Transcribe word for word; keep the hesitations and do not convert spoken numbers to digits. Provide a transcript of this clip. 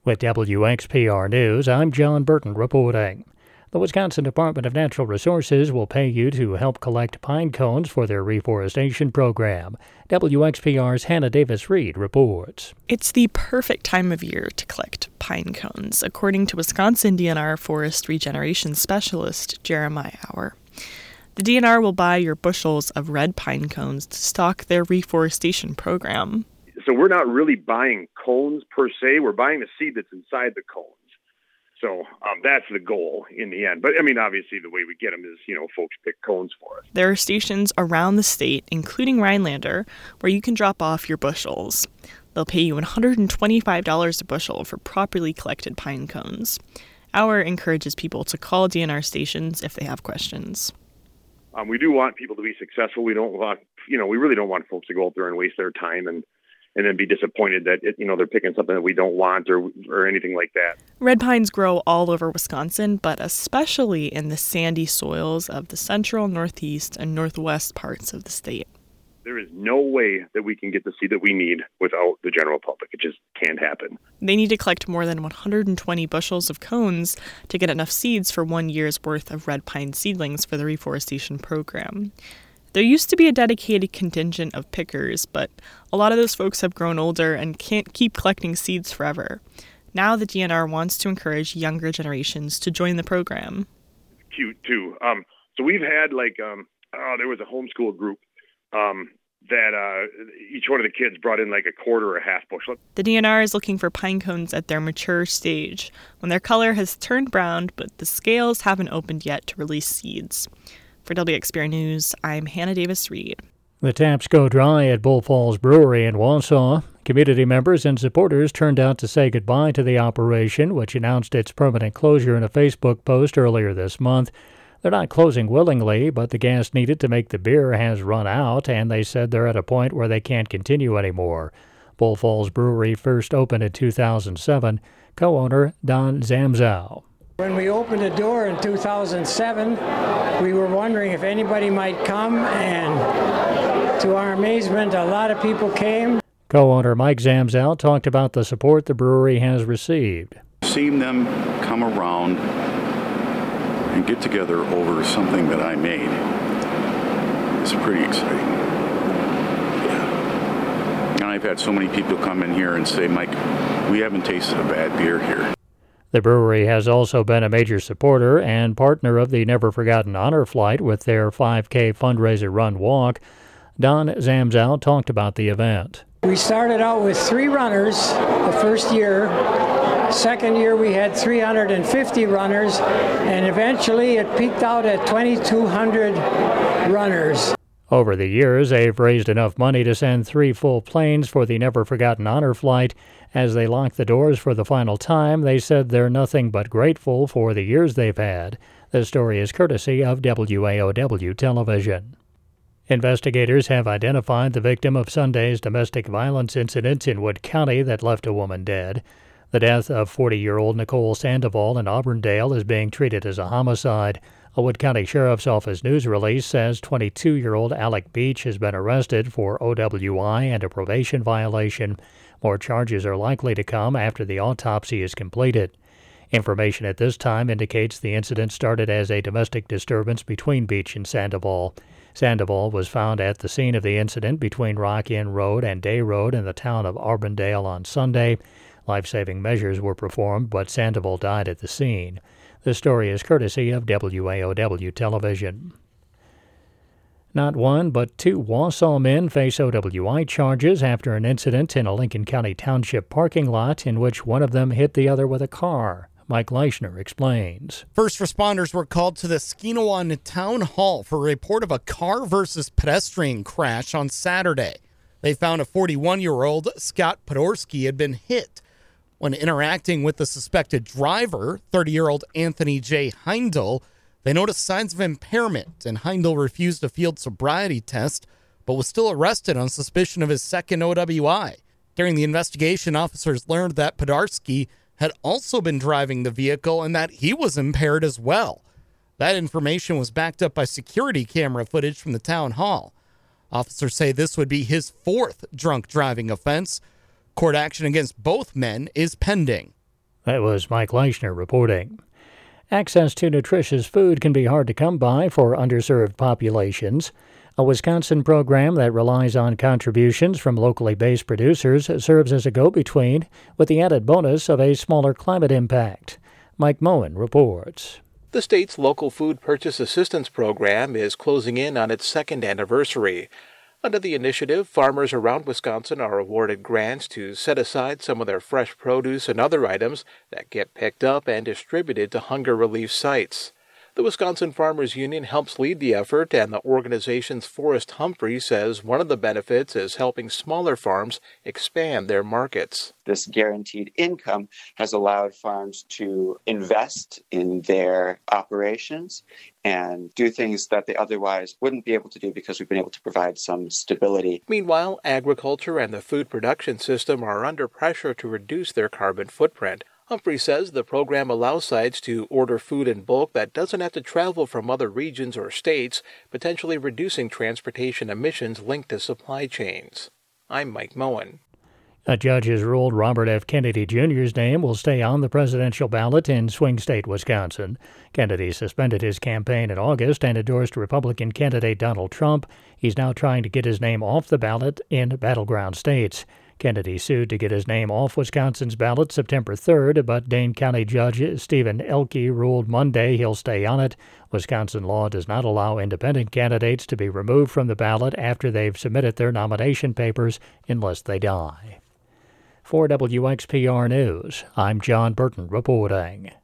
With W X P R News, I'm John Burton reporting. The Wisconsin Department of Natural Resources will pay you to help collect pine cones for their reforestation program. W X P R's Hannah Davis-Reed reports. It's the perfect time of year to collect pine cones, according to Wisconsin D N R forest regeneration specialist Jeremiah Auer. The D N R will buy your bushels of red pine cones to stock their reforestation program. So we're not really buying cones per se. We're buying the seed that's inside the cones. So um, that's the goal in the end. But, I mean, obviously the way we get them is, you know, folks pick cones for us. There are stations around the state, including Rhinelander, where you can drop off your bushels. They'll pay you one hundred twenty-five dollars a bushel for properly collected pine cones. Auer encourages people to call D N R stations if they have questions. Um, we do want people to be successful. We don't want, you know, we really don't want folks to go out there and waste their time and and then be disappointed that, it, you know, they're picking something that we don't want or or anything like that. Red pines grow all over Wisconsin, but especially in the sandy soils of the central, northeast, and northwest parts of the state. There is no way that we can get the seed that we need without the general public. It just can't happen. They need to collect more than one hundred twenty bushels of cones to get enough seeds for one year's worth of red pine seedlings for the reforestation program. There used to be a dedicated contingent of pickers, but a lot of those folks have grown older and can't keep collecting seeds forever. Now the D N R wants to encourage younger generations to join the program. It's cute, too. Um, so we've had, like, um, oh, there was a homeschool group um, that uh, each one of the kids brought in, like, a quarter or a half bushel. The D N R is looking for pine cones at their mature stage, when their color has turned brown, but the scales haven't opened yet to release seeds. For W X P R News, I'm Hannah Davis-Reed. The taps go dry at Bull Falls Brewery in Wausau. Community members and supporters turned out to say goodbye to the operation, which announced its permanent closure in a Facebook post earlier this month. They're not closing willingly, but the gas needed to make the beer has run out, and they said they're at a point where they can't continue anymore. Bull Falls Brewery first opened in two thousand seven. Co-owner Don Zamzow. When we opened the door in two thousand seven, we were wondering if anybody might come, and to our amazement, a lot of people came. Co-owner Mike Zamzow talked about the support the brewery has received. Seeing them come around and get together over something that I made is pretty exciting. Yeah. And I've had so many people come in here and say, Mike, we haven't tasted a bad beer here. The brewery has also been a major supporter and partner of the Never Forgotten Honor Flight with their five K fundraiser run walk. Don Zamzow talked about the event. We started out with three runners the first year. Second year we had three hundred fifty runners, and eventually it peaked out at twenty-two hundred runners. Over the years, they've raised enough money to send three full planes for the Never Forgotten Honor Flight. As they lock the doors for the final time, they said they're nothing but grateful for the years they've had. This story is courtesy of W A O W Television. Investigators have identified the victim of Sunday's domestic violence incident in Wood County that left a woman dead. The death of forty-year-old Nicole Sandoval in Auburndale is being treated as a homicide. A Wood County Sheriff's Office news release says twenty-two-year-old Alec Beach has been arrested for O W I and a probation violation. More charges are likely to come after the autopsy is completed. Information at this time indicates the incident started as a domestic disturbance between Beach and Sandoval. Sandoval was found at the scene of the incident between Rock Inn Road and Day Road in the town of Auburndale on Sunday. Life-saving measures were performed, but Sandoval died at the scene. This story is courtesy of W A O W Television. Not one, but two Wausau men face O W I charges after an incident in a Lincoln County Township parking lot in which one of them hit the other with a car. Mike Leischner explains. First responders were called to the Skeenewan Town Hall for a report of a car versus pedestrian crash on Saturday. They found a forty-one-year-old Scott Podorski had been hit. When interacting with the suspected driver, thirty-year-old Anthony J. Heindel, they noticed signs of impairment, and Heindel refused a field sobriety test, but was still arrested on suspicion of his second O W I. During the investigation, officers learned that Podorski had also been driving the vehicle and that he was impaired as well. That information was backed up by security camera footage from the town hall. Officers say this would be his fourth drunk driving offense. Court action against both men is pending. That was Mike Leischner reporting. Access to nutritious food can be hard to come by for underserved populations. A Wisconsin program that relies on contributions from locally based producers serves as a go-between, with the added bonus of a smaller climate impact. Mike Moen reports. The state's local food purchase assistance program is closing in on its second anniversary. Under the initiative, farmers around Wisconsin are awarded grants to set aside some of their fresh produce and other items that get picked up and distributed to hunger relief sites. The Wisconsin Farmers Union helps lead the effort, and the organization's Forrest Humphrey says one of the benefits is helping smaller farms expand their markets. This guaranteed income has allowed farms to invest in their operations and do things that they otherwise wouldn't be able to do because we've been able to provide some stability. Meanwhile, agriculture and the food production system are under pressure to reduce their carbon footprint. Humphrey says the program allows sites to order food in bulk that doesn't have to travel from other regions or states, potentially reducing transportation emissions linked to supply chains. I'm Mike Moen. A judge has ruled Robert F. Kennedy Junior's name will stay on the presidential ballot in swing state Wisconsin. Kennedy suspended his campaign in August and endorsed Republican candidate Donald Trump. He's now trying to get his name off the ballot in battleground states. Kennedy sued to get his name off Wisconsin's ballot September third, but Dane County Judge Stephen Elke ruled Monday he'll stay on it. Wisconsin law does not allow independent candidates to be removed from the ballot after they've submitted their nomination papers unless they die. For W X P R News, I'm John Burton reporting.